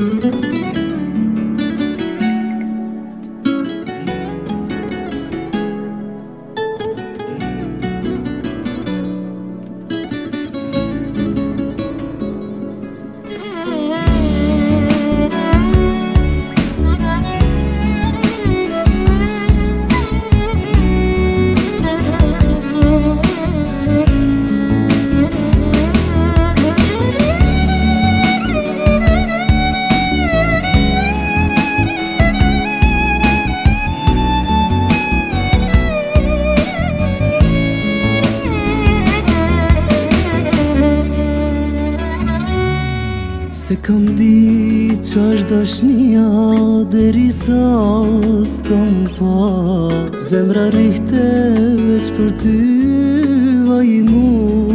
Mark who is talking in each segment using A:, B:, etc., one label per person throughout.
A: Se kam dit qa është dashnia deri sa s'kam pa. Zemra rihte veç për ty, vaj mu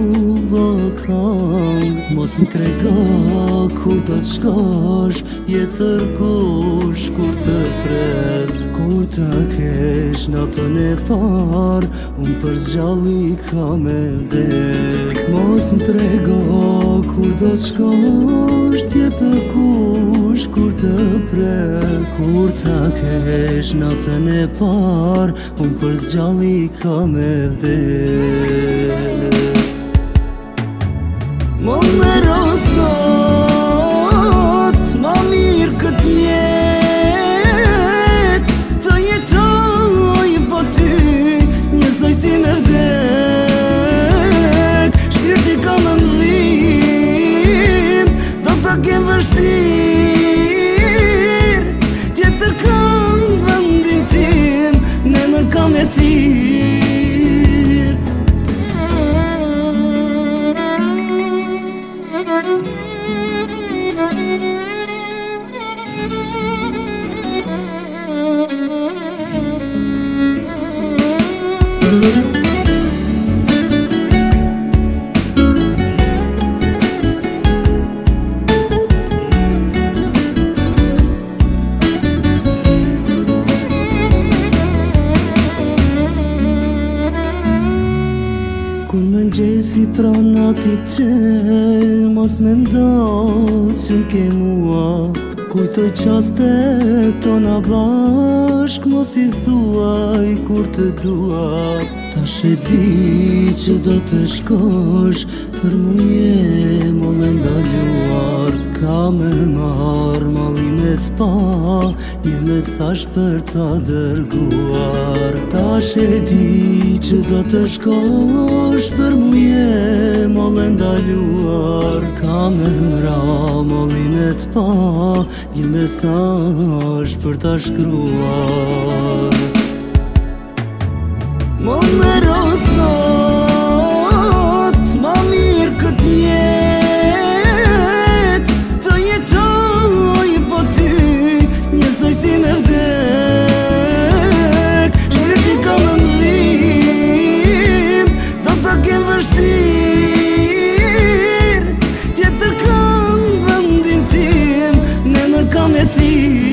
A: bakang. Mos m'trega kur do t'shkosh, jetër kush kur të pret. Kur ta kesh natën e par, unë për zgjalli kam e vdek. Mos m'trega kur do t'shkosh, tjetër kush kur të pret. Kur ta kesh natën e par, unë për zgjalli kam e vdek. Mo me rosot, ma mirë këtë jet, të jetoj po ty, njësoj si me vdek. Shpirti ka më mdhim, do t'a kem vështir, tjetër kanë vendin tim, ne mër kam e thirë. Kur më ngjesi prana ti qel, mos me ndot që m'ke mua. Kujtoj qastet tona bashk, mos i thuaj kur të dua. Tash e di që do të shkosh, për mu je molle ndaluar. Ka me marr mallimet pa, një mesazh për ta dërguar. Tash e di që do të shkosh, për mu je molle ndaluar. Ka me marr mallimet pa, një mesazh për ta shkruar. Mo me rosot, ma mirë këtë jet, të jetoj po ty, njësoj si me vdek. Shpirti ka më mdhim, do t'a kem vështir, tjetër kanë vendin tim, ne mër kam e thirë.